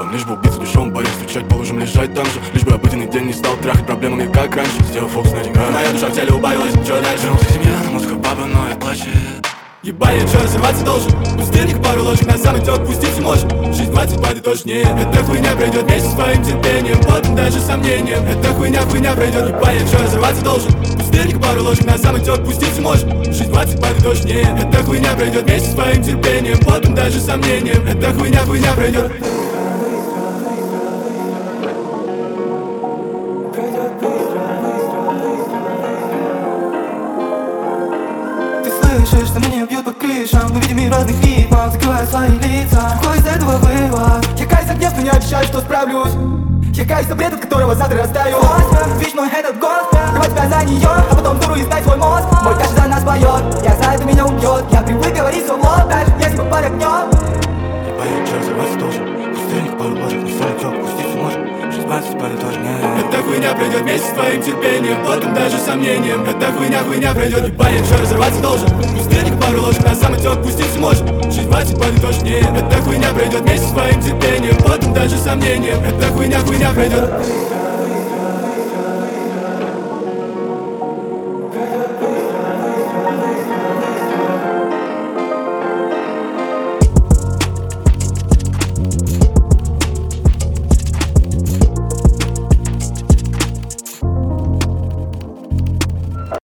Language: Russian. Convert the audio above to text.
Нам лишь бы убиться душом, боюсь встречать по лужам, лежать там же. Лишь бы обыденный день не стал трахать проблемами, как раньше. Сделал фокус на деньгах, моя душа в теле убавилась, чё дальше? Вернулся к семье, на музыка папа, но я плачет. Ебать, я чё, разорваться должен? Пустырник, пару ложек на самый тёк, пустить и можешь. Жизнь 20 падает точнее. Эта хуйня пройдет вместе с твоим терпением, потом даже сомнением. Эта хуйня пройдет. Ебать, я чё, разорваться должен? Пустырник, пару ложек на самый тёк, пустить и можешь. Жизнь 20 падает точнее. Эта хуйня пройдет вместе с твоим терпением, потом даже сомнением. Эта хуйня пройдет. Слышишь, что меня бьют по крышам, мы видим мир разных ритмов, закрываю свои лица. Какой из этого вывод? Я каюсь от гнев, но не обещаю, что справлюсь. Я каюсь на бред, от которого завтра растаю. Видишь мой этот госпел, давай тебя за нее, а потом дуру искать свой мозг. Мой кашель за нас поет, я знаю, это меня убьет. Я привык говорить свой лоб, даже если мы под огнем. Ебать, я чё, разорваться должен? Пустырник, пару ложек, не соль, тёк, пустить можешь. Жизнь 20 падает точнее. Эта хуйня пройдет вместе с твоим терпением, потом даже сомнением. Эта хуйня пройдет. Ебать, я чё, разорваться должен? Пустырник, пару ложек на самый тёк, пустить можешь. Жизнь 20 падает точнее. Эта хуйня пройдет вместе с твоим терпением, потом даже сомнением. Эта хуйня пройдет.